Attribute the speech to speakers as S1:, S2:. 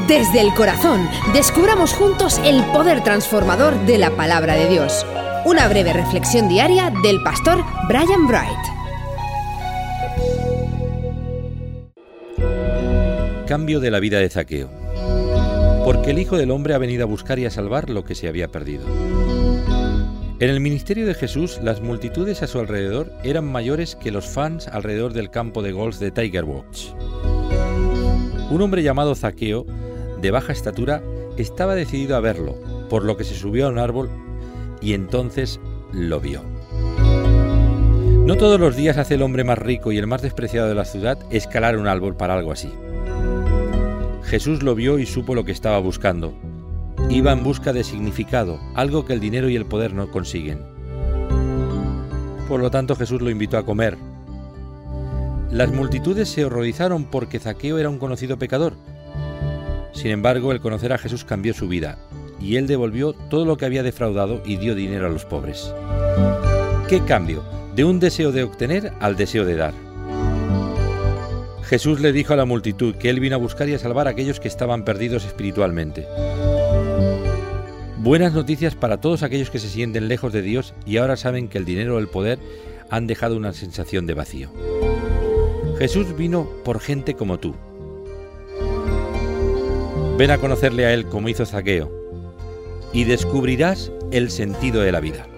S1: Desde el corazón, descubramos juntos el poder transformador de la palabra de Dios. Una breve reflexión diaria del pastor Brian Bright.
S2: Cambio de la vida de Zaqueo. Porque el Hijo del Hombre ha venido a buscar y a salvar lo que se había perdido. En el ministerio de Jesús, las multitudes a su alrededor eran mayores que los fans alrededor del campo de golf de Tiger Woods. Un hombre llamado Zaqueo, de baja estatura, estaba decidido a verlo, por lo que se subió a un árbol y entonces lo vio. No todos los días hace el hombre más rico y el más despreciado de la ciudad escalar un árbol para algo así. Jesús lo vio y supo lo que estaba buscando. Iba en busca de significado, algo que el dinero y el poder no consiguen. Por lo tanto, Jesús lo invitó a comer. Las multitudes se horrorizaron porque Zaqueo era un conocido pecador. Sin embargo, el conocer a Jesús cambió su vida, y él devolvió todo lo que había defraudado y dio dinero a los pobres. ¿Qué cambio? De un deseo de obtener al deseo de dar. Jesús le dijo a la multitud que él vino a buscar y a salvar a aquellos que estaban perdidos espiritualmente. Buenas noticias para todos aquellos que se sienten lejos de Dios y ahora saben que el dinero o el poder han dejado una sensación de vacío. Jesús vino por gente como tú. Ven a conocerle a Él como hizo Zaqueo y descubrirás el sentido de la vida.